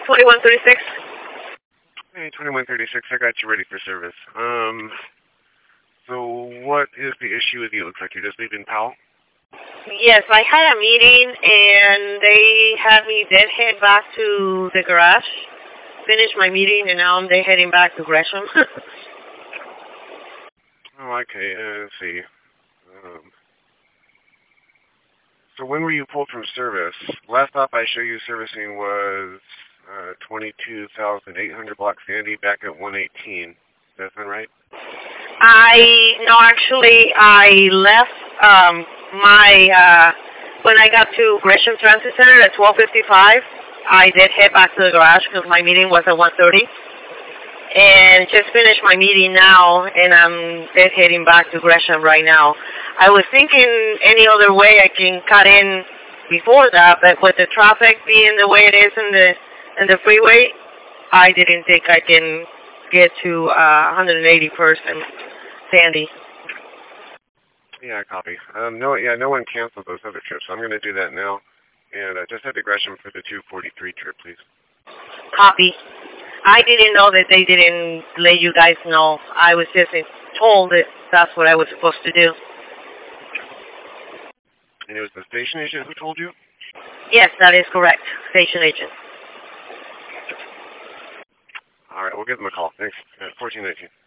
2136. Hey, 2136, I got you ready for service. So what is the issue with you? Looks like you're just leaving Powell? Yes, I had a meeting and they had me then head back to the garage, finish my meeting, and now they're heading back to Gresham. Oh, okay, let's see. So when were you pulled from service? Last stop I show you servicing was 22,800 block Sandy back at 118. Does that sound right? Actually, I left when I got to Gresham Transit Center at 12:55, I did head back to the garage because my meeting was at 1:30. And just finished my meeting now, and I'm heading back to Gresham right now. I was thinking any other way I can cut in before that, but with the traffic being the way it is in the freeway, I didn't think I can get to 181st and Sandy. Yeah, copy. No one canceled those other trips, so I'm going to do that now. And just head to Gresham for the 243 trip, please. Copy. I didn't know that they didn't let you guys know. I was just told that that's what I was supposed to do. And it was the station agent who told you? Yes, that is correct. Station agent. All right, we'll give them a call. Thanks. 1419.